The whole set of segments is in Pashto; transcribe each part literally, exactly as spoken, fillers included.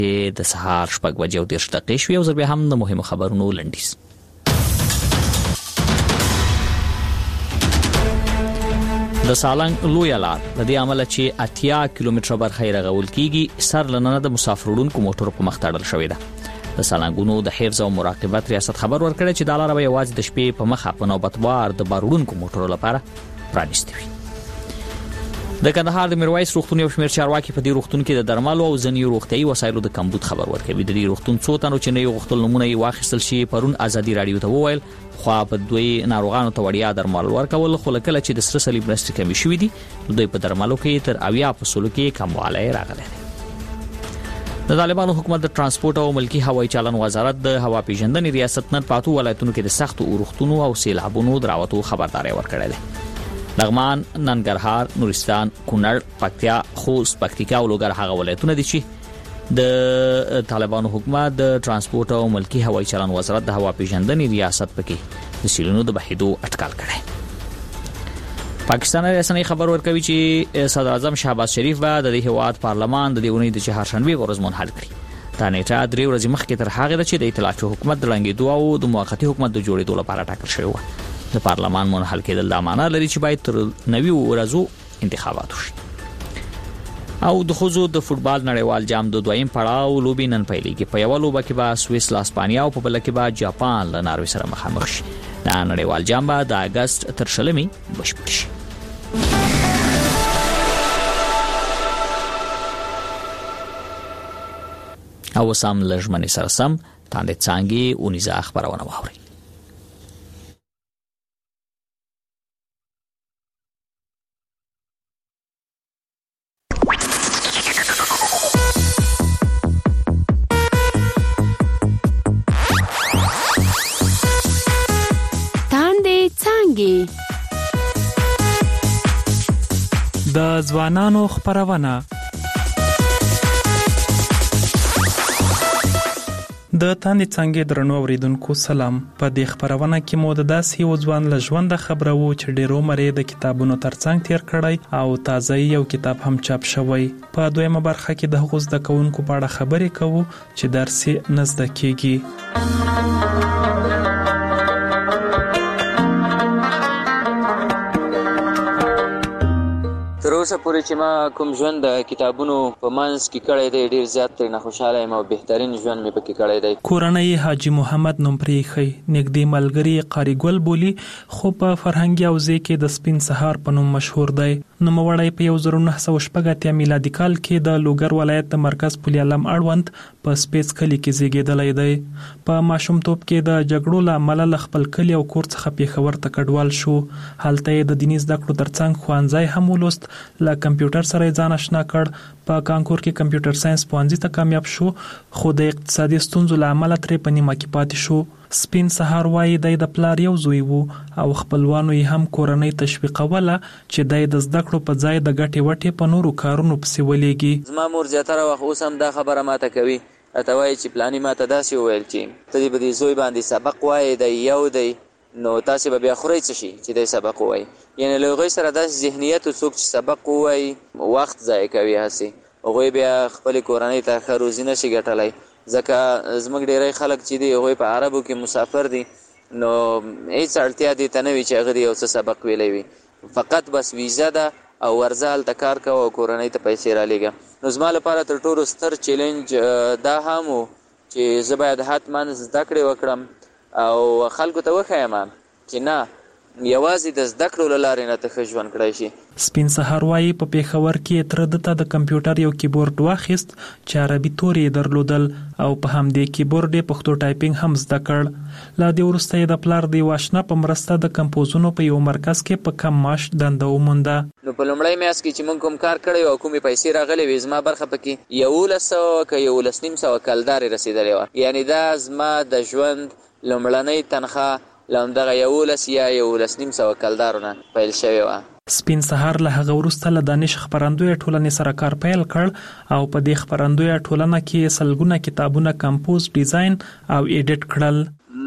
د سهار شپږ بجې او دېرش دقیقې شوې او زه بیا هم د مهمو خبرونو لنډیز. د سالنګ لویه لار د دې عمله چې اتیا کیلومتره برخه یې رغول کیږي سر لننه د مسافر وړونکو موټرو په مخ تړل شوې ده. د سالنګونو د حفظ او مراقبت ریاست خبر ورکړی چې دا لاره به یوازې د شپې په مخه په نوبتوار د بار وړونکو موټرو لپاره پرانیستې وي. د کندهار د میرویس روغتون یو شمېر چارواکي په دې روغتون کې د درملو او ځینې روغتیایي وسایلو د کمبود خبر ورکوي. د دې روغتون څو تنو چې نه یو غوښتل نمونه یې واخیستل شي پرون ازادي راډیو ته وویل خو په دوی ناروغانو ته وړیا درمل ورکول خو کله چې د سره صلیب مرستې کمې شوې دي دوی په درملو کې تر اویا په سلو کې کموالی راغلی دی. د طالبانو حکومت د ترانسپورت او ملکی هوایي چلن وزارت د هوا پیژندنې ریاست نن پاتو ولایتونو کې د سختو اورښتونو او سیلابونو دراوتو خبرداري ورکړې ده. لغمان، ننګرهار، نورستان، کونړ، پکتیا، خوست، پکتیکا او لوګر هغه ولایتونه دي چې د طالبانو حکومت د ترانسپورت او ملکی هوایي چلن وزارت د هوا پیژندنې ریاست پکې د سیلونو د بهیدو اټکل کړی. پاکستان رسنۍ خبر ورکوي چې صدر اعظم شهباز شریف به د هیواد پارلمان د دې اونۍ د چهارشنبه ورځ منحل کړي. دا نیټه درې ورځې مخکې تر هغه ده چې د ائتلافي حکومت د ړنګېدو او د موقتي حکومت د جوړېدو لپاره ټاکل شوی و. د پارلمان منحل کېدل دا معنا لري چې باید تر نوي ورځو انتخابات وشي. او د خوځو د فوتبال نړیوال جام د دویم پړاو لوبي نن پیلېږي. په یو لوبه کې به سویس له اسپانیا او په بل کې به جاپان له ناروې سره مخامخ شي. دا نړیوال جام به د اگست تر شلمې بشپړ شي. او سم لژمنې سره سم تاندې څانګې اونیزه خبرونه واوري. د ځوانانو خبرونه. د تاندې څنګه درنو اوریدونکو سلام. په دې خبرونه کې مو د داسې یو ځوان له ژوند خبرو چې ډیرو مری د کتابونو ترڅنګ تیر کړی او تازه یو کتاب هم چاپ شوی. په دویمه برخه کې د هغو زده کوونکو په اړه خبرې کوو چې درس یې نه زده کیږي. تر اوسه پورې چې ما کوم ژوند د کتابونو په منځ کې کړی دی ډېر زیات ترې نه خوشحاله یم او بهترین ژوند مې پکې کړی دی. کورنۍ حاجي محمد نوم پرېښی. نږدې ملګري قاري ګل بولي خو په فرهنګي حوزې کې د سپین سهار په نوم مشهور دی. نوموړی په یو زر نه سوه شپږ اتیا میلادي کال کې د لوګر ولایت د مرکز پل علم اړوند په سپیڅ کلي کې زیږېدلی دی. په ماشومتوب کې د جګړو له امله له خپل کلي او کور څخه پېښور ته کډوال شو. هلته یې د دیني زده کړو ترڅنګ ښوونځی هم ولوست. له کمپیوټر سره یې ځان آشنا کړ. په کانکور کې کمپیوټر ساينس پوهنځي ته کامیاب شو خو د اقتصادي ستونزو له امله ترې په نیمه کې پاتې شو. سپین سهار وایي دی د پلار یو زوی وو او خپلوانو یې هم کورنۍ تشویقوله چې دی د زده کړو په ځای د ګټې وټې په نورو کارونو پسې ولېږي. زما مور زیاتره وخت اوس هم دا خبره ماته کوي. راته وایي چې پلاني ماته داسې وویل چې ته دې به دې زوی باندې سبق وایې دی یو دی نو تاسې به بیا خورئ څه شي چې دی سبق ووایي. یعنې له هغوی سره داسې ذهنیت څوک چې سبق ووایي وخت ضایع کوي هسې هغوی بیا خپلې کورنۍ ته ښه روزي نه شي ګټلی. ځکه زموږ ډیری خلک چې دي هغوی په عربو کې مسافر دي نو هیڅ اړتیا دې ته نه وي چې هغه دې یو څه سبق ویلی وي. فقط بس ویزه ده او ورځه هلته کار کوه او کورنۍ ته پیسې رالیږه. نو زما لپاره تر ټولو ستر چیلنج دا هم و چې زه باید حتما زده کړې وکړم او خلکو ته وښیم چې نه یوازې د زده کړو له لارې نه ته ښه ژوند کړی شي. سپین سهار وایي په پېښور کې تره ده ته د کمپیوټر یو کیبورډ واخیست چې عربي تورې یې درلودل او په همدې کیبورډ یې پښتو ټایپینګ هم زده کړ. له دې وروسته یې د پلار د یو اشنا په مرسته د کمپوزونو په یو مرکز کې په کم معاش دنده ومونده. نو په لومړی میاشت کې چې موږ کوم کار کړی او کومې پیسې راغلې وې زما برخه پکې یولس سوه که یولس نیم سوه کلدارې رسېدلې وه. یعنې دا زما د ژوند لومړنۍ تنخواه له همدغه یولس یا یولس نیم سوه کلدارو نه پیل شوې وه. سپین سهار له هغه وروسته له دانش خپرندویه ټولنې سره کار پیل کړ او په دې خپرندویه ټولنه کې سلګونه کتابونه کمپوز، ډیزاین او ایډیټ کړل.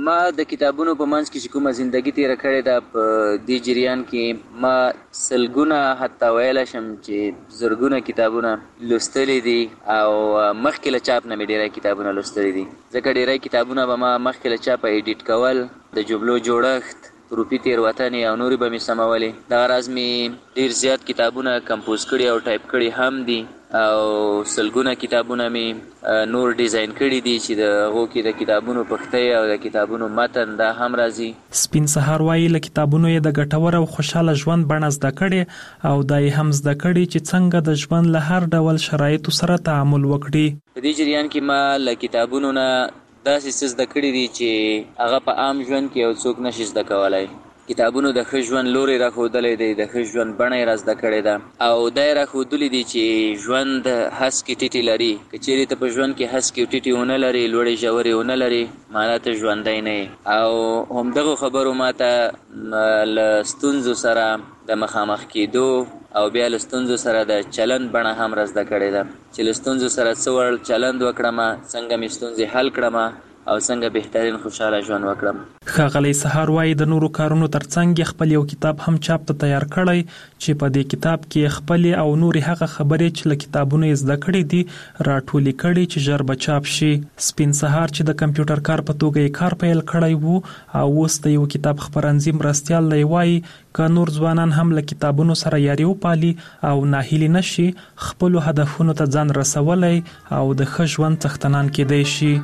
ما د کتابونو په منځ کې چې کومه زندگی تیره کړې ده په دې جریان کې ما سلګونه حتی ویلی شم چې زرګونه کتابونه لوستلی دي او مخکې له چاپ نه مې ډېری کتابونه لوستلی دي ځکه ډېری کتابونه به ما مخکې له چاپه ایډیټ کول د جملو جوړښت روپی تیروتنې او نورې به مې سمولې دغه راز مې ډېر زیات کتابونه کمپوز کړي او ټایپ کړي هم دي او سلګونه کتابونه مې نور ډیزاین کړي دي چې د هغو کې د کتابونو پښتۍ او د کتابونو متن دا هم راځي. سپین سهار وایي له کتابونو یې د ګټور او خوشاله ژوند بڼه زده کړې او دا یې هم زده کړي چې څنګه د ژوند له هر ډول شرایطو سره تعامل وکړي. په دې جریان کې ما له کتابونو نه داسې څه زده کړي دي چې هغه په عام ژوند کې یو څوک نشي زده کولی. کتابونو د ښه ژوند لوری راښودلی دی، د ښه ژوند بڼه یې را زده کړې ده او دا یې راښودلي دي چې ژوند هسکې ټیټې لري. که چیرې ته په ژوند کې هسکې ټیټې ونه لرې، لوړې ژورې ونه لرې، معنا ته ژوندی نه یې. او همدغو خبرو ما ته له ستونزو سره د مخامخ کېدو او بیا له ستونزو سره د چلند بڼه هم را زده کړې ده چې له ستونزو سره څه ور چلند وکړم، څنګه مې ستونزې حل کړم او څنګه بهترین خوشاله ژوند وکړم. ښاغلی سهار وایي د نورو کارونو ترڅنګ خپل یو کتاب هم چاپ ته تیار کړی چې په دې کتاب کې خپلې او نورې هغه خبرې چې له کتابونو یې زده کړې دي راټولې کړي چې ژر به چاپ شي. سپین سهار چې د کمپیوټر کار په توګه یې کار پیل کړی وو او اوس د یو کتاب خپرندوی مرستیال دی وایي که نور ځوانان هم له کتابونو سره یاري وپالي او ناهیلي نشي، خپلو هدفونو ته ځان رسولی او د ښه ژوند څښتنان کېدی شي.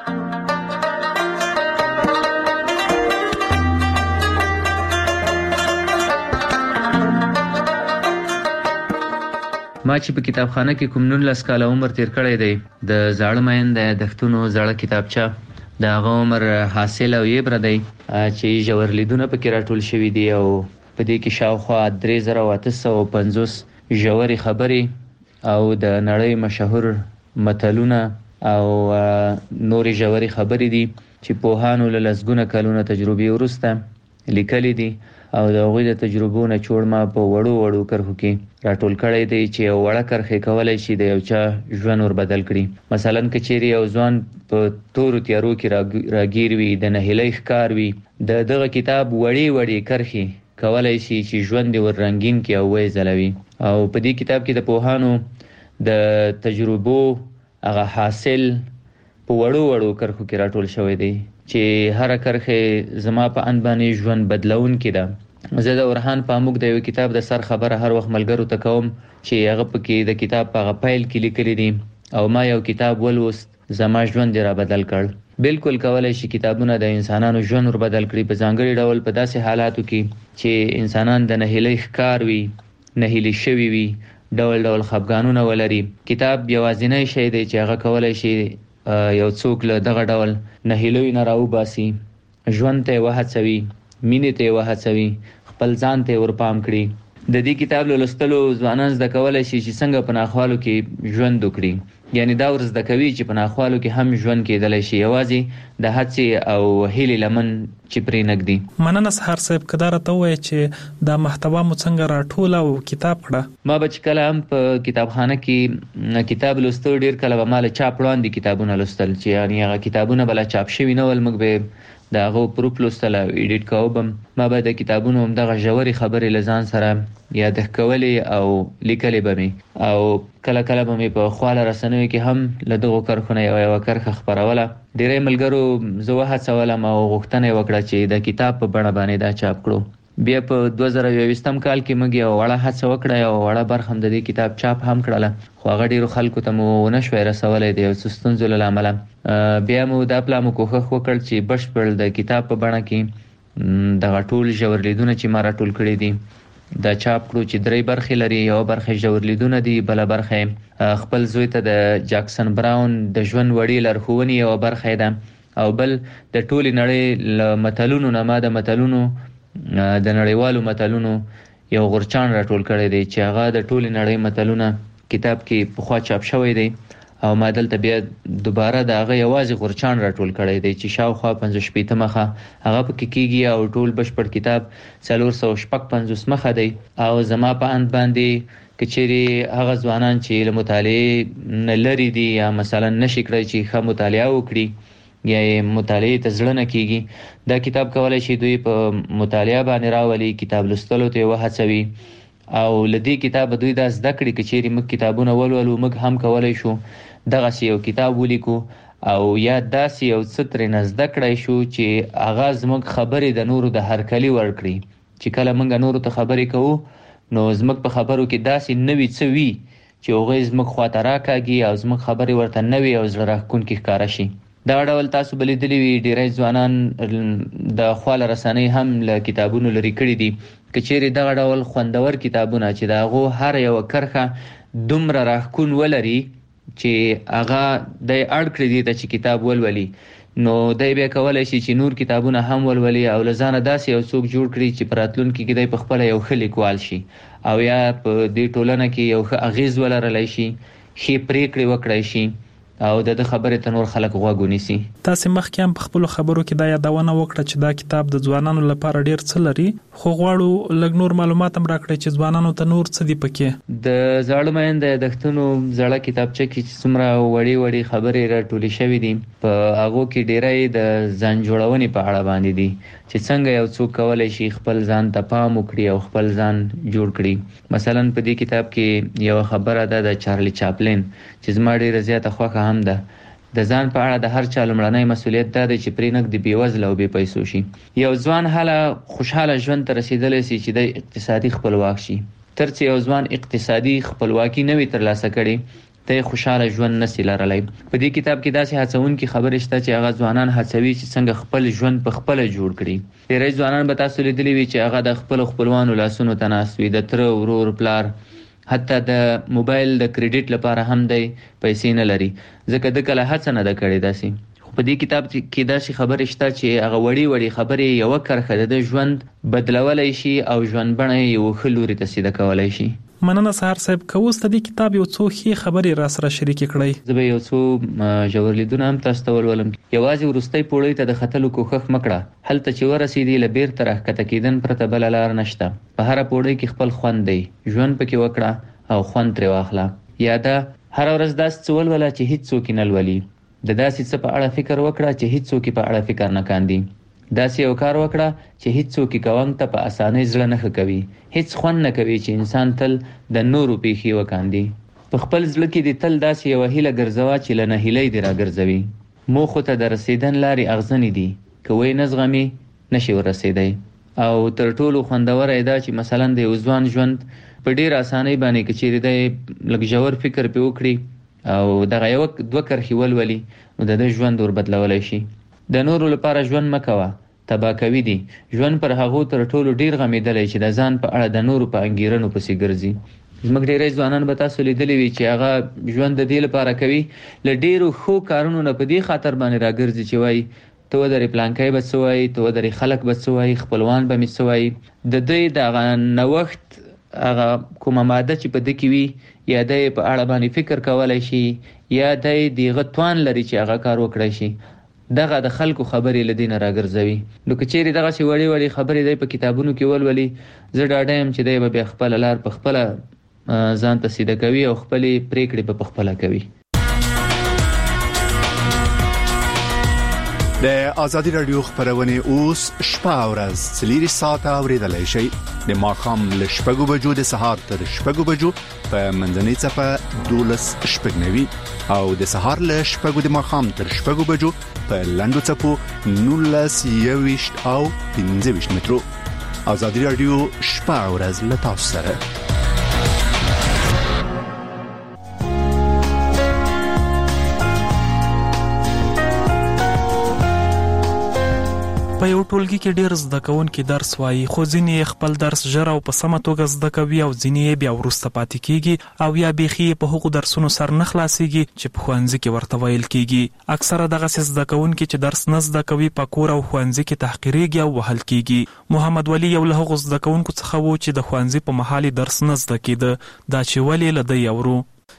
ما چې په کتابخانه کې کوم نولس کاله عمر تیر کړی دی، د زاړه مین د یادښتونو زړه کتابچه د هغه عمر حاصل او یبره دی چې ژور لیدونه پکې راټول شوي دي او په دې کې شاوخوا درې زره او اته سوه پنځوس ژورې خبرې او د نړۍ مشهور متلونه او نورې ژورې خبرې دي چې پوهانو له لسګونه کلونه تجربې وروسته لیکلي دي او د هغوی د تجربو نه چوړ ما په وړو وړو کرښو کې راټول کړی دی چې یو وړه کرښې کولی شي د یو چا ژوند ور بدل کړي. مثلا که چیرې یو ځوان په تورو تیارو کې راګیر وي، د نهیلۍ ښکار وي، د دغه کتاب وړې وړې کرښې کولی شي چې ژوند یې ور رنګین کړي او ویې ځلوي. او په دې کتاب کې د پوهانو د تجربو هغه حاصل په وړو وړو کرښو کې راټول شوی دی چې هر کرښه زما په اند باندې ژوند بدلون کې ده. زه د ورهان پاموک د یو کتاب د سر خبره هر وخت ملګرو ته کوم چې هغه پکې د کتاب په هغه پیل کې لیکلي دي او ما یو کتاب ولوست، زما ژوند یې را بدل کړ. بالکل کولی شي کتابونه د انسانانو ژوند ور بدل کړي، په ځانګړي ډول په داسې حالاتو کې چې انسانان د نهیلۍ ښکار وي، نهیلي شوي وي، ډول ډول خفګانونه ولري. کتاب یوازینی شی دی چې هغه کولی شي یو څوک له دغه ډول نهیلیو نه راوباسي، ژوند ته یې وهڅوي، مینې ته یې وهڅوي، خپل ځان ته یې ورپام کړي. د دې کتاب له لوستلو ځوانان زده کولی شي چې څنګه په ناخوالو کې ژوند وکړي. یعنې دا ور زده کوي چې په ناخوالو کې هم ژوند کېدلی شي، یوازې د هڅې او هیلې لمن چې پرې نږدي. مننه سهار صاحب، که دا راته ووایې چې دا محتوا مو څنګه راټوله او کتاب کړه؟ ما به چې کله هم په کتابخانه کې کتاب لوستو، ډېر کله به ما له چاپ وړاندې کتابونه لوستل چې یعنې هغه کتابونه به لا چاپ شوي نه ول، موږ به د هغو پروف لوستل او ایډیټ کوو به. ما به د کتابونو همدغه ژورې خبرې له ځان سره یادښت کولې او لیکلې به مې، او کله کله به مې په خواله رسنیو کې هم له دغو کرښو نه یوه یوه کرښه خپروله. ډېری ملګرو زه وهڅولم او غوښتنه یې وکړه چې د کتاب په بڼه باندې دا چاپ کړو. بیا په دوه زره یوویشتم کال کې موږ یوه وړه هڅه وکړه، یوه وړه برخه هم د دې کتاب چاپ هم کړله، خو هغه ډېرو خلکو ته مو ونه شوی رسولی د یو څه ستونزو له امله. بیا مو دا پلا مو کوښښ وکړ چې بشپړ د کتاب په بڼه کې دغه ټول ژور لیدونه چې ما راټول کړي دي دا چاپ کړو چې درې برخې لري. یوه برخه ژور لیدونه دي، بله برخه خپل زوی ته د جاکسن براون د ژوند وړې لارښوونې یوه برخه ده، او بل د ټولې نړۍ له متلونو نه ما د متلونو د نړیوالو متلونو یو غورچاڼ راټول کړی دی چې هغه د ټولې نړۍ متلونه کتاب کې پخوا چاپ شوی دی، او ما دلته بیا دوباره د هغه یوازې غورچاڼ راټول کړی دی چې شاوخوا پنځه شپېته مخه هغه پکې کېږي، او ټول بشپړ کتاب څلور سوه شپږ پنځوس مخه دی. او زما په اند باندې که چیرې هغه ځوانان چې له مطالعې نه لرې دي یا مثلا نشي کړی چې ښه مطالعه وکړي، یا مطالعه ته زړه نه کیږي دا کتاب کولای شي دوی په مطالعه باندې راولي، کتاب لوستلو ته وهڅوي او لدی کتاب دوی دا زده کړي چې چیرې موږ کتابونه ولولو موږ هم کولای شو دغه یو کتاب ولیکو او یا داسې یو څه ترې زده کړی شو چې هغه زموږ خبرې د نورو د هرکلي ورکړي، چې کله موږ نورو ته خبرې کوو نو زموږ په خبرو کې داسې نوي څه وي چې هغوی زموږ خواته راکاږي او زموږ خبرې ورته نوي او زړه راښکونکي ښکاره شي. دغه ډول تاسو به لیدلي وي ډېری ځوانان د خواله رسنۍ هم له کتابونو لرې کړي دي. که چیرې دغه ډول خوندور کتابونه چې د هغو هر یوه کرښه دومره راښکون ولري چې هغه دی اړ کړي دي ته چې کتاب ولولي، نو دی بیا کولی شي چې نور کتابونه هم ولولي او له ځانه داسې یو څوک جوړ کړي چې په راتلونکي کې دی په خپله یو ښه لیکوال شي او یا په دې ټولنه کې یو ښه اغیز ولرلی شي، ښې پریکړې وکړی شي او د د خبرې ته نور خلک غوږ ونیسي. تاسې مخکې هم په خپلو خبرو کې دا یادونه وکړه چې دا کتاب د ځوانانو لپاره ډېر څه لري، خو غواړو لږ نور معلومات هم راکړئ چې ځوانانو ته نور څه دي پکې. د زاړه مین د یادښتونو زړه کتابچه کې چې څومره وړې وړې خبرې راټولې شوې دي په هغو کې ډېری د ځان جوړونې په اړه باندې دي چې څنګه یو څوک کولی شي خپل ځان ته پام وکړي او خپل ځان جوړ کړي. مثلا په دې کتاب کې یوه خبره ده د چارلی چاپلین چې زما ډېره زیاته خوښه هم ده. د ځان په اړه د هر چا لومړنی مسؤلیت دا دی چې پرې نږ د بېوزله او بې پیسو شي. یو ځوان هله خوشحاله ژوند ته رسېدلی سي چې د اقتصادي خپلواک شي. تر څه یو ځوان اقتصادي خپلواکي نه وي ترلاسه کړې ته خوشحاله ژوند نشي لرلی. په دې کتاب کې داسې هڅونکې خبرې شته چې هغه ځوانان هڅوي چې څنګه خپل ژوند په خپله جوړ کړي. ډېری ځوانان به تاسو لیدلي وي چې هغه د خپلو خپلوانو لاسونو ته ناست وي، د تره، ورور، پلار، حتی د موبایل د کریډیټ لپاره هم دی پیسې نه لري ځکه د کله هڅه نه ده کړې داسې. خو په دې کتاب کې داسې خبرې شته چې هغه وړې وړې خبرې یوه کرښه د ژوند بدلولی شي او ژوند بڼه یې یو ښه لوري ته سیده کولی شي. مننه سهار صاحب، که اوس د دې کتاب یو څو ښې خبرې را سره شریکې کړئ. زه به یو څو ژور لیدونه هم تاسو ته ولولم. یوازې وروستۍ پوړۍ ته د ختلو کوښښ مه کړه، هلته چې ورسېدې له بیرته راښکته کېدن پرته بله لار نشته. په هره پوړۍ کې خپل خوند دی، ژوند پکې وکړه او خوند ترې واخله. یا دا هره ورځ داسې څه ولوله چې هیڅ څوک یې نه لولي. د داسې څه په اړه فکر وکړه چې هیڅ څوک په اړه فکر نه کاندي. داسې یو کار وکړه چې هیڅ څوک کوونګ ته په اسانۍ زړه نه ښه کوي. هیڅ خوند نه کوي چې انسان تل د نورو پیښې وکاندي. په خپل زړه کې دې تل داسې یوه هیله ګرځوه چې له نهیلۍ دې راګرځوي. موخو ته د رسېدن لارې اغزنې دي، که وی نه زغمي نشي ورسېدی. او تر ټولو خوندوره یې دا چې مثلا د یو ځوان ژوند په ډېر اسانۍ باندې که چیرې دی لږ ژور فکر پې وکړي او دغه یوه دوه کرښې ولولي نو د ده ژوند ور بدلولی شي. د نورو لپاره ژوند مه کوه، تباه کوي دي. ژوند پر هغو تر ټولو ډېر غمېدلی چې د ځان په اړه د نورو په انګېرنو پسې ګرځي. زموږ ډېری ځوانان به تاسو لیدلي وي چې هغه ژوند د دې لپاره کوي له ډېرو ښو کارونو نه په دې خاطر باندې راګرځي چې وایي ته ودرې پلانکی به څه وایي، ته ودرې خلک به څه وایي، خپلوان به مې څه وایي. د دوی د هغه نوښت هغه کومه ماده چې په ده کې وي یا دی په اړه باندې فکر کولی شي یا دی د هغه توان لري چې هغه کار وکړی شي، دغه د خلکو خبرې له دې نه راګرځوي. نو که چیرې دغسې وړې وړې خبرې دی په کتابونو کې ولولي، زه ډاډه یم چې دی به بیا خپله لار په خپله ځان ته سیده کوي او خپلې پریکړې به په خپله کوي. د آزادي رادیو خبرونه اوس شپه او ورځ څلور ساعته اوریدلای شئ. د ماښام له شپږو بجو د سهار تر شپږو بجو په منځنۍ څپه دولس شپږ نوي او د سهار له شپږو د ماښام تر شپږو بجو په لنډو څپو نولس یویشت او پنځه ویشت مترو. آزادي رادیو شپه او ورځ له تاسو سره. په یو ټولګي کې ډېر زده کوونکي درس وایي، خو ځینې خپل درس ژر او په سمه توګه زده کوي او ځینې بیا وروسته پاتې کیږي او یا بیخي په هغو درسونو سر نه خلاصیږي چې په ښوونځي کې ورته ویل کیږي. اکثره دغسې زده کوونکي چې درس نه زده کوي په کور او ښوونځي کې تحقیریږي او وهل کیږي. محمد ولی یو له هغو زده کوونکو څخه و چې د ښوونځي په مهال درس نه زده کیده. دا چې ولې له ده یې اورو.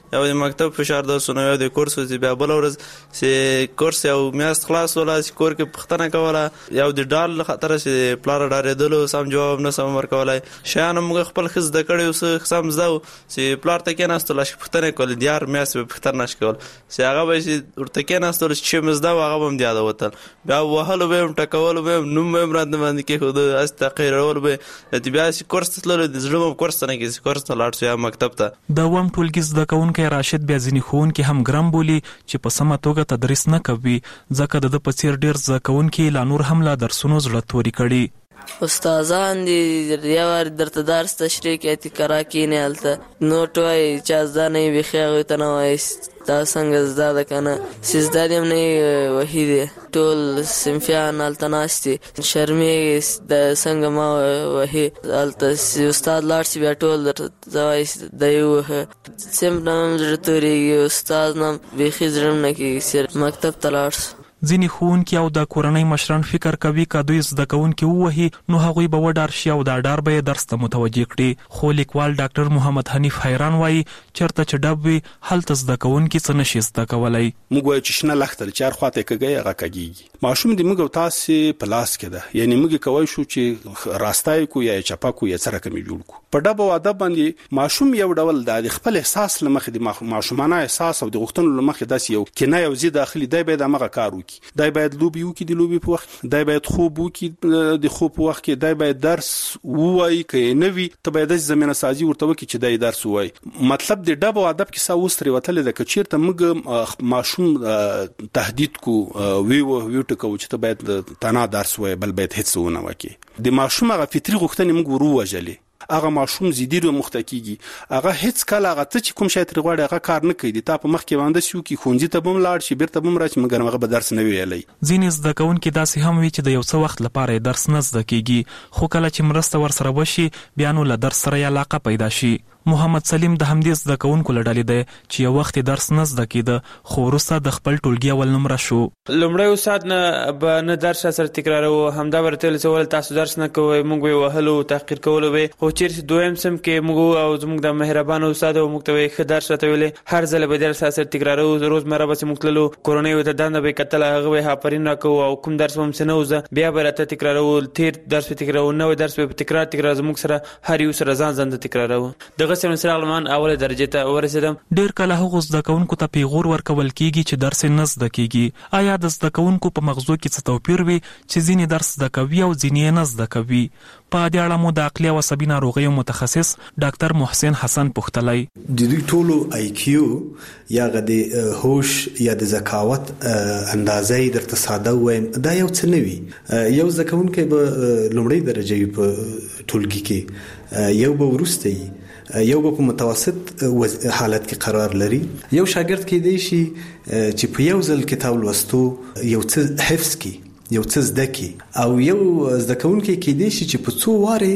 یو د مکتب فشار درسونه یو د کورس چې بیا بل ورځ چې کورس یو میاشت خلاص ولا چې کور کې پښتنه کوله یو د ډال خطر چې پلار ډارېدلو سم جواب نه سم ورکولای شیان موږ خپل خز د کړي اوس سم زو چې پلار ته کې ناستل شي پښتنه کول دیار میاشت به پښتنه نش کول چې هغه به چې ورته کې ناستل چې مزدا هغه هم یاد وتل بیا وهلو به ټکول به نوم به مراد باندې کې خود است تقریر به چې بیا چې کورس تلل د زړه کورس نه کې کورس ته لاړ شو مکتب ته د وم ټولګي زده کوونکی راشد بیا ځینې ښوونکي هم ګرم بولي چې په سمه توګه تدریس نه کوي ځکه د په څیر ډیر زده کوونکي لا نور هم لا درسونو زړه توري کړي. استادان دي یو درته درس تشریح کوي تکرار کینې هلته نوټ وایي چې زده نه وي ښه هغوی ته نه وایي دا څنګه زده ده که نه چې زده دې هم نه وهي دی ټول صنفیان هلته ناست دي شرمېږي د څنګه ما وهي هلته استاد لاړ شي بیا ټول درته وایي دی ووهه صنف نه هم زړه تورېږي استاد نه هم بیخي زړه نه کېږي چې مکتب ته لاړ شو. ځینې ښوونکي او د کورنۍ مشران فکر کوي که دوی زده کوونکي ووهي نو هغوی به وډار شي او دا ډار به یې درس ته متوجه کړي. خو لیکوال ډاکټر محمد حنیف حیران وایي چېرته چې ډب وي هلته زده کوونکي څه نشي زده کولی. موږ وایو چې شنه لښته چې هر خواته یې کږی هغه کږېږي. ماشوم د موږ او تاسې په لاس کې ده یعنې موږ کولی شو چې راسته یې کړو یا یې چپه کړو یا څه رقم یې جوړ کړو. په ډب او ادب باندې ماشوم یو ډول د خپل احساس له مخې د ماشومانه احساس او د غوښتنو له مخې داسې یو کینه یو ضد داخلي دی باید همغه کار وکړي. دی باید لوبي وکړي د لوبي په وخت دی باید خوب وکړي د خوب په وخت کې دی باید درس ووایي که یې نه وي ته باید داسې زمینه سازي ورته وکړي چې دی درس ووایي. مطلب د ډب او ادب کیسه اوس ترې وتلې ده که چېرته موږ ماشوم تهدید کو ویو ویو ټکوو چې ته باید تنها درس ووایي بل باید هېڅ ونه وکړي د ماشوم هغه فطري غوښتنې موږ ور ووژلې هغه ماشوم زیدي رو مخته کیږي هغه هیڅ کله هغه ته چې کوم شی ترې غواړي هغه کار نه کوي د تا په مخ کې باندې شو کې ښوونځي ته به هم لاړ شي بیرته به هم راشي مګر هغه به درس نه ویلی. ځینې زده کوونکي داسې هم وي چې د یو څه وخت لپاره یې درس نه زده کیږي خو کله چې مرسته ورسره وشي بیا نو له درس سره یې علاقه پیدا شي. محمد سلیم د همدې زده کوونکو له ډلې دی چې یو وخت درس نه زده کېده خو وروسته د خپل ټولګي اول نمره شو. لومړی استاد نه به نه درس سره تکراروو همدا به راته ویل چې ولې تاسو درس نه کوئ موږ به یې وهلو تحقیر کولو به خو چېرې دویم صنف کې موږ او زموږ د مهربانه استاد او موږ ته به ښه درس راته ویلې هر ځله به درس سره تکراروو روزمره بسې موږ تللو کورنۍ ورته دنده به یې کتله هغه به یې آفرین راکوو او کوم درس به همسې نه وزه بیا به راته تکراروو تېر درس به تکراروو نوی درس به تکرار تکرار زموږ سره هر یو سره ځان ځان ته تکراروو. دغسې مسله غلمان اوله درجه ته ورسېدم. ډېر کله هغو زده کوونکو ته پیغور ورکول کېږي چې درس نه زده کېږي. آیا د زده کوونکو په مغزو کې څه توپیر وي چې ځینې درس زده کوي او ځینې یې نه زده کوي؟ په دې اړه مو د عقلي او عصبي ناروغیو متخصص ډاکټر محسن حسن پوښتلی. د دوی ټولو آی کیو یا د هوش یا د ذکاوت اندازې درته ساده وایم دا یو څه نه وي. یو زده کوونکی به لومړۍ درجه وي په ټولګي کې یو به وروسته وي یو به په متوسط حالت کې قرار لري. یو شاګرد کېدای شي چې په یو ځل کتاب لوستو یو څه حفظ کړي یو څه زده کړي او یو زده کوونکی کېدای شي چې په څو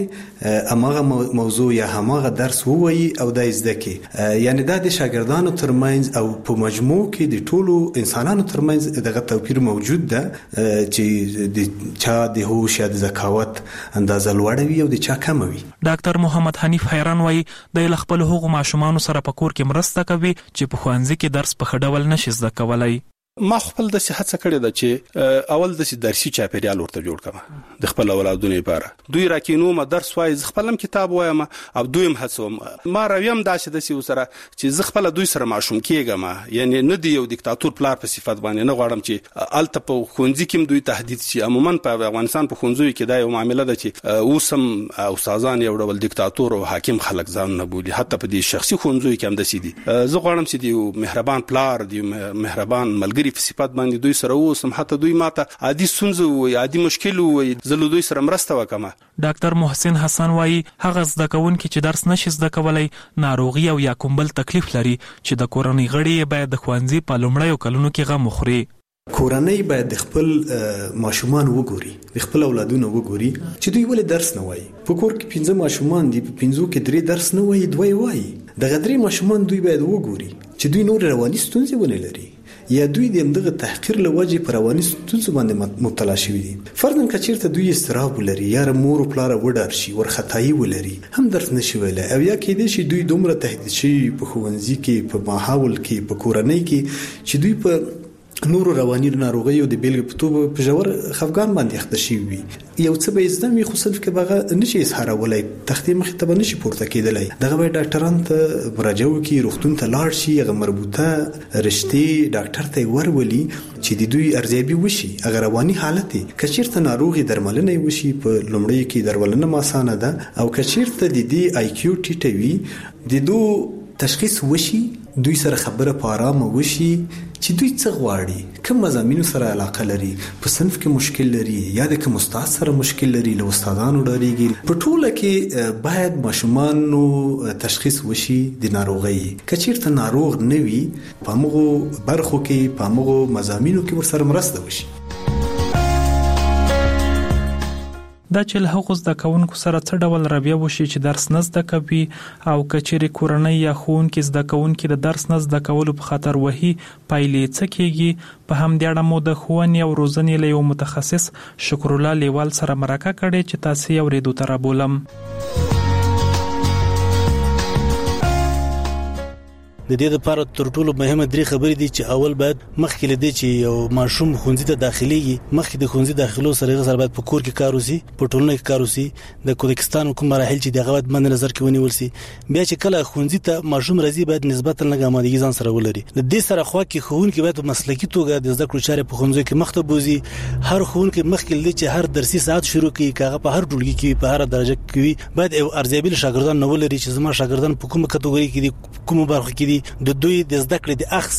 وارې هماغه موضوع یا هماغه درس ووایي او دا یې زده کړي. یعنې دا د شاګردانو ترمنځ او په مجموع کې د ټولو انسانانو ترمنځ دغه توپیر موجود ده چې د چا د هوش یا د ذکاوت اندازه لوړه وي او د چا کمه وي. ډاکټر محمد حنیف حیران وایي د له خپلو هغو ماشومانو سره په کور کې مرسته کوي چې په ښوونځي کې درس په ښه ډول نشي زده کولی. ما خپل د هڅه کړې ده چې اول د درسي چاپیریال ورته جوړ کړم د خپل اولادونو لپاره دوی راکینو ما درس وای ز خپلم کتاب وایم او دویم هڅوم ما راویم داسې د سی سره چې ز خپل دوی سره ماشوم کېږم یعنی نه دی یو دیکتاتور پلار په صفت باندې نه غواړم چې الته په خونځي کې دوی تهدید شي. عموما په افغانستان په خونځو کې دا یو معاملې ده چې اوسم استادان یو ډول دیکتاتور او حاکم خلک ځان نه بولي حتی په دې شخصي خونځو کې هم د سي دي. زه غواړم چې دی مهربان پلار دی مهربان ملګری په صفات باندې دوی سره اوسم حتی دوی ماته عادي ستونزه وي عادي مشکل وي زه دوی سره مرسته وکم. ډاکټر محسن حسن وایي هغه زده کوونکي چې درس نشي زده کولی ناروغي او یا کوم بل تکلیف لري چې د کورنۍ غړي باید د ښوونځي په لومړیو کلونو کې غم وخوري. کورنۍ باید د خپل ماشومان وګوري د خپل اولادونو وګوري چې دوی ولې درس نه وایي. په کور کې پنځه ماشومان دي په پنځو کې درې درس نه وایي دوی وایي دغه درې ماشومان دوی باید وګوري چې دوی نور رواني ستونزې ونه لري یا دوی د همدغه تحقیر له وجې په رواني ستونزو باندې مبتلا شوي دي. فرضاً که چېرته دوی اضطراب ولري یا مور او پلاره وډار شي، ورختایي ولري، هم درس نشي ویلی، او یا کېدای شي دوی دومره تهدید شوي په ښوونځي کې، په ماحول کې، په کورنۍ کې چې دوی په نورو رواني ناروغیو د بیلګې په توګه په ژور خفګان باندې اخته شوي وي. یو څه به یې زده وي خو صرف کې به هغه نشي اظهارولی، تختې مخې ته به نشي پورته کېدلی. دغه باید ډاکټرانو ته مراجعه وکړي، روغتون ته لاړ شي، هغه مربوطه رشتې ډاکټر ته یې ورولي چې د دوی ارزیابي وشي، هغه رواني حالت یې. که چېرته ناروغ یې درملنه یې وشي، په لومړیو کې درملنه هم اسانه ده، او که چېرته د دې آی کیو ټیټه وي، د دو تشخیص وشي، دوی سره خبره په آرامه وشي چې دوی څه غواړي، کوم مضامینو سره علاقه لري، په صنف کې مشکل لري یا د کوم استاد سره مشکل لري، له استادانو ډارېږي. په ټوله کې باید ماشومانو تشخیص وشي د ناروغۍ. که چېرته ناروغ نه وي، په همغو برخو کې، په همغو مضامینو کې ورسره مرسته وشي. دا چې له هغو زده کوونکو سره څه ډول رویه وشي چې درس نه زده کوي، او که چیرې کورنۍ یا ښوونکي زده کوونکي د درس نه زده کولو په خاطر وهي، پایلې څه کېږي. په همدې اړه مو د ښوونې او روزنې له یو متخصص شکرالله لیوال سره مرکه کړې چې تاسې یې اورېدو ته رابولم. د دې لپاره تر ټولو مهمه درې خبرې دي چې اول باید مخکې لدې چې یو ماشوم ښوونځي ته داخليږي، مخکې د ښوونځي داخلو سره غوښتل باید په کور کې کار وسی، په ټولنه کې کار وسی، د کوډکستان کوم مراحل چې دغه باید مند نظر کې ونیول شي. بیا چې کله ښوونځي ته ماشوم راځي باید نسبتا لږه آمادګي ځان سره ولري. د دې سره خو کې ښوونکي باید په مسلکي توګه د زده کړو چارې په ښوونځي کې مخته بوزي. هر ښوونکي مخکې لدې چې هر درسي ساعت شروع کړي، کاغه په هر ټولګي کې په هر درجه کې باید ارزیابي شاګردان نو ولري چې زما شاګردان په کومه کټګوري کې دي، کومه برخه کې دي، د دوی د زده کړې د اخص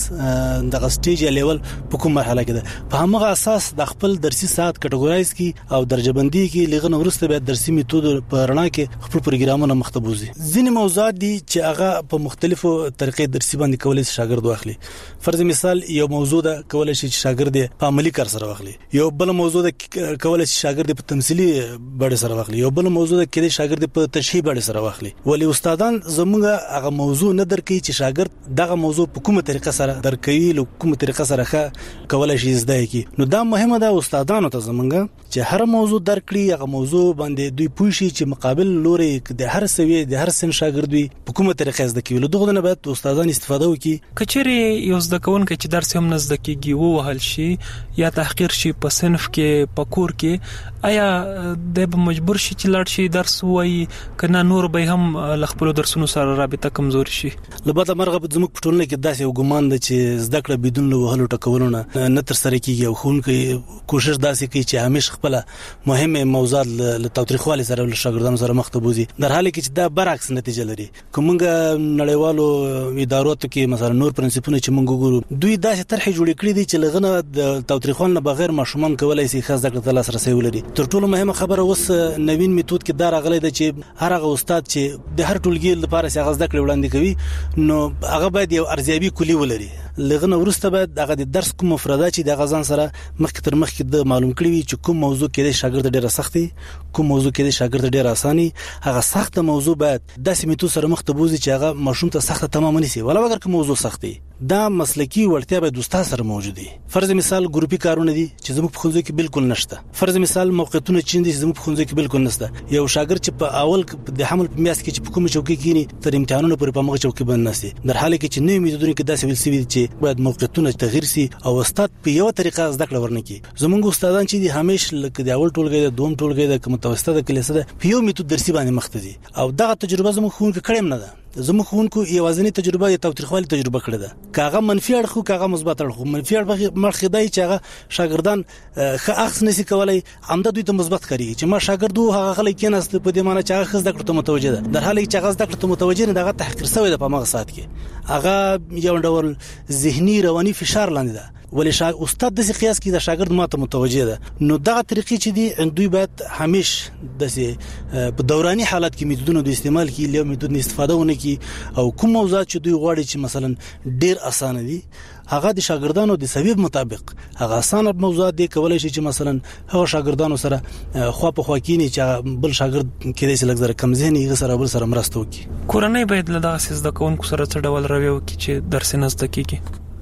د سټیج یا لیول په کوم مرحله کې ده. په همغه اساس د خپل درسي ساعت کټګورایز کی او درجه بندي کې لغنه ورسته به درسي میتود په رڼا کې خپل پروګرامونه مختبوزي. ځینې موضوعات دي چې هغه په مختلفو طریقې درسي باندې کولای شي شاګرد واخلي. فرض مثال یو موضوع ده کولای شي شاګرد په عملی کار سره واخلي، یو بل موضوع ده کولای شي شاګرد په تمثيلي بڼه سره واخلي، یو بل موضوع ده کې شاګرد په تشریح بڼه سره واخلي. ولی استادان زموږه هغه موضوع نه درکې چې شاګرد دغه موضوع په کومه طریقه سره درکوي، له کومه طریقه سره ښه کولای شي زده کی. نو دا مهمه ده استادانو ته زمونږه چې هر موضوع درکړي، هغه موضوع باندې دوی پوه شي چې مقابل لوري د هر سوي د هر سن شاګرد وي په کومه طریقه زده کوي. له دغه نه باید استادان استفاده وکړي. کچېری یو زده کوونکی چې درس هم نه زده کیږي وو وهل شي یا تحقیر شي په صنف کې، په کور کې، آیا د به مجبور شي چې لاړ شي درس وایي، کنه نور به هم ل خپل درسونو سره رابطه کمزور شي؟ لبته مرغه زموږ په ټولنه کې داسې یو ګمان ده چې زده کړه بدون له وهلو ټکولو نه نه تر سره کیږي، او ښوونکی کوشش داسې کوي چې همیشه خپل مهمه موضوعات له تاوتریخوالي سره له شاګردانو سره مخ ته بوزي، در حاله کې چې دا برعکس نتیجه لري. کومه نړیوالو ادارو ته کې مثلا نور پرنسپونه چې موږ ګورو، دوی داسې طرحې جوړې کړې دي چې لغنه د تاوتریخوالي نه بغیر ماشومان کولای شي خاص ذکر ته لاسرسي ولري. تر ټولو مهمه خبره اوس نوین میتود کې دا راغلی ده چې هر هغه استاد چې د هر ټولګي لپاره څنګه ذکر وړاندې کوي، نو هغه باید یو ارزیابي کلی ولري. لغنه ورسته باید دغه د درس کوم مفردات چې د غزان سره مخکې تر مخکې د معلوم کړی وي چې کوم موضوع کې د شاګرد ډیره سختي، کوم موضوع کې د شاګرد ډیره اساني. هغه سخته موضوع باید داسې میتود سره مخ ته بوزي چې هغه ماشوم ته سخته تمام نشي، ولا اگر کوم موضوع سختي دا مسلکی وړتیا به دوستا سره موجود دي. فرض مثال ګروپي کارونه دي چې زموږ په ښوونځي کې بالکل نشته. فرض مثال موقعیتونه چې دي زموږ په ښوونځي کې بالکل نشته. یو شاګرد چې په اول د حمل په میاس کې چې په کومه چوکۍ کې تر امتحانونو پورې په مغه چوکۍ باندې نشي، در حاله کې چې نوې میتودونه کې داسې ویل سوي چې باید موقعیتونه تغیر سي او استاد په یو طریقه زده کړه ورنکي. زموږ استادان چې دي همیش لکه د اول ټولګي د دوم ټولګي د متوسطه د کلیسه ده په یو میتود درسي باندې مخ ته دي، او دغه تجربه زموږ ښوونکي کړم نه ده. زموږ ښوونکو یوازینی تجربه د تاوتریخوالي تجربه کړې ده. کاغه منفي اړخ او کاغه مثبت اړخ. منفي اړخ مرخدای چې هغه شاګردان ښه اخص نشي کولای، عمده دوی ته مثبت کوي چې ما شاګردو هغه خلک کې نست په دې معنی چې هغه زده کړه ته متوجه ده، در حاله چې هغه زده کړه ته متوجه نه دغه تحقیر شوی ده په مغه سات کې. هغه یو ډول ذهني رواني فشار لاندې ده، ولې شا استاد د قیاس کې د شاګرد ماته متوجه ده. نو دغه طریقې چې دي دوی باید همیش د په دوراني حالت کې میتودونو د استعمال کې له میتود استفاده ونه کی، او کوم موضوعات چې دوی غواړي چې مثلا ډیر اسانه دي هغه د شاګردانو د سبب مطابق هغه اسانه موضوعات دي کولای شي چې مثلا هغه شاګردانو سره خو په خو کې نه چې بل شاګرد کې د سلګ زره کم ذهني سره بل سره مرسته وکړي. کورنۍ باید له دغه سیس د کوونکو سره څه ډول رویه وکړي چې درس نه زده کیږي.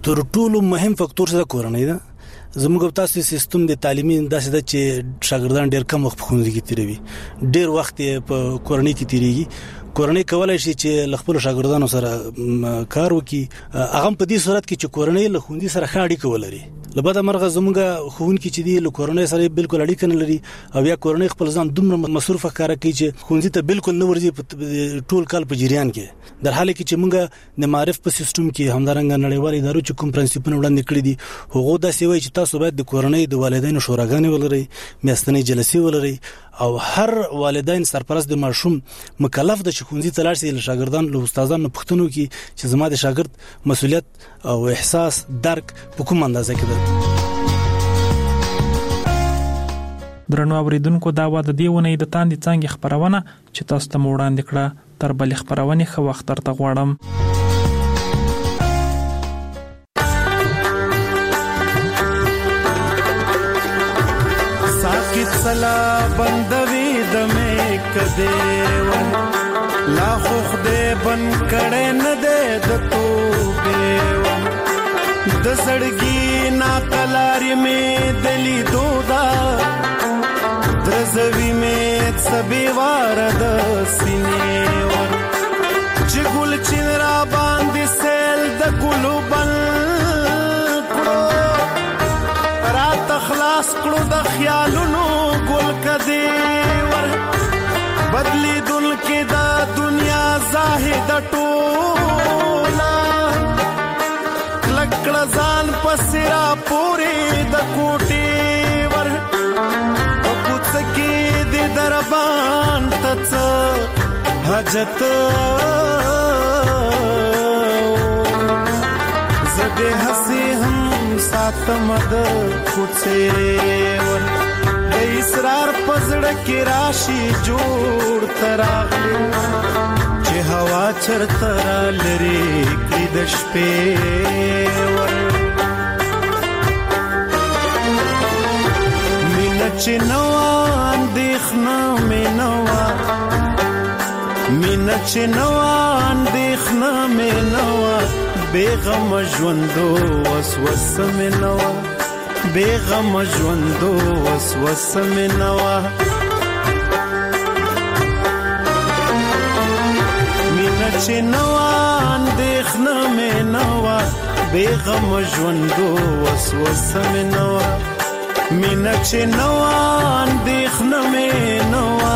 تر ټولو مهم فاکتور څه کورنۍ ده. زموږ تاسو سیستم د تعلیمي داسې د چې شاګردان ډېر کم وخت په ښوونځي کې تیروي، ډېر وخت په کورنۍ کې تیریږي. کورنۍ کولای شي چې خپل شاګردانو سره کار وکړي، هغه په دې صورت کې چې کورنۍ له ښوونځي سره ښه اړیکه ولري. لبدا مرغه زموږ ښوونکي چې دی له کورنۍ سره بالکل اړیکه نه لري او یا کورنۍ خپل ځان دومره مصروف ښکارا کوي چې ښوونځي ته بالکل نه ورځي ټول کال په جریان کې، در حاله کې چې موږ د معرف په سیستم کې همدارنګه نړیوال ادارو چې کوم پرنسپونه وړاندې کړی دي هغه داسې وایي چې تاسو باید د کورنۍ د والدینو شوراګانې ولرئ، میاشتنۍ جلسې ولرئ او هر والدین سرپرست د ماشوم مکلف د ښوونځي ته لاړ شي، له شاګردانو له استادانو پوښتنه وکړي چې زما د شاګرد مسؤلیت او احساس درک په کوم اندازه کې ده. درنو اوریدونکو، دا و د دې ونې د تاندې څانګې خبرونه چې تاسو ته وړاندې کړه. تر بلې خبرونې ښه وخت درته غواړم. ساکت سلا بندوي د مې کده و لا خو خدای بن کړه نه ده د توبه و د زړګي نا کلاري مې دلی دودا درزوی میں سبی وارد سینے ور چې ګل چنرا باندې سیل د ګلو بل کړو رات خلاص کړو د خیالونو ګل کدی ور بدلی دل کې دا دنیا زاهد ټولا لکړه ځان پسرا پوری د کوټي ور سکی دی دربان تڅ حاجت زده ہسی ہم سات مد کوڅه ور د اسرار پزړه کې راشي جوړ تراغلو چې هوا چرترا لري کې د شپې ور چې نوا اندېښنه مې نوا مینه چې نوا اندېښنه مې نوا بېغم ژوندو وسوسه مې نوا بېغم ژوندو وسوسه مې نوا مینه چې نوا اندېښنه مې نوا بېغم ژوندو وسوسه مې نوا مینا چې نوا اندېښنه مې نوا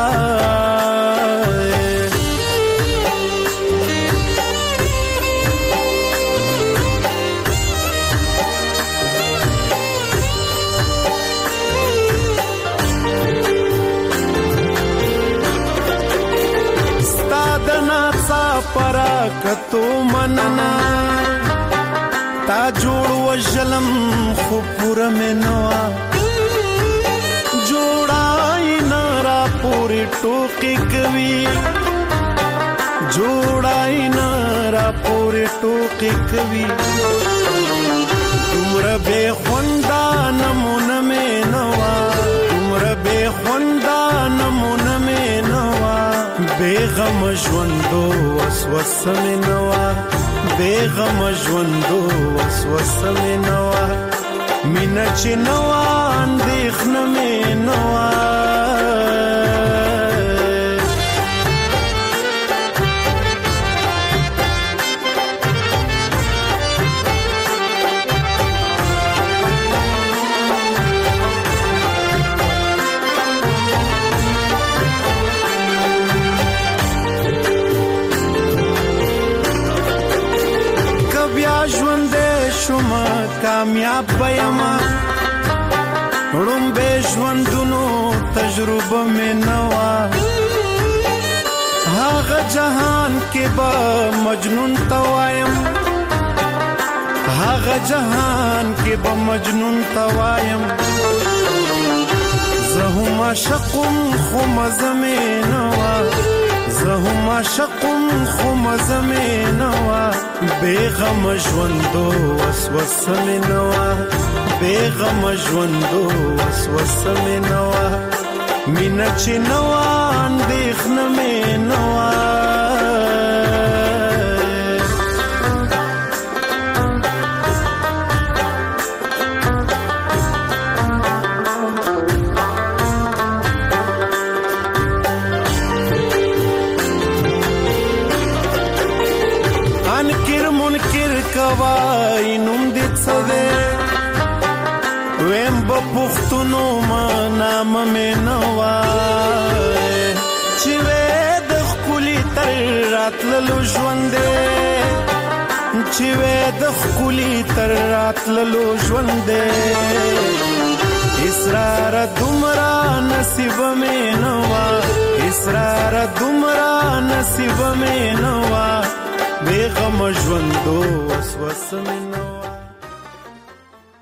ستا د ناڅا پرا کتو مننا تا جوړ وژلم خو پوره مې نوا جوړای نه را پورې ټوکې کوي جوړای نه را پورې ټوکې کوي دومره بې خونده نمونه مې نوا دومره بې خونده نمونه مې نوا بېغم ژوندو وسوسه مې نوا بېغم ژوندو وسوسه مې نوا مینه چې نوا اندېښنه مې نوا کامیاب بېما رومبه ژوندونو تجربه مې نوا هغه جهان کې به مجنون توایم هغه جهان کې به مجنون توایم زه هم عاشقم خو مزه مې نوا زه هم عاشقم خو مزه مې نوا بېغم ژوندو وسوسه مې نوا بېغم ژوندو وسوسه مې نوا مینه چې نوا اندېښنه مې نوا نام مې نوا چې وې د خولي تر راتللو ژوندې چې وې د خولي تر راتللو ژوندې اسرار دومره نصیب مې نوا اسرار دومره نصیب مې نوا بے غم ژوندو وسوسه مې نوا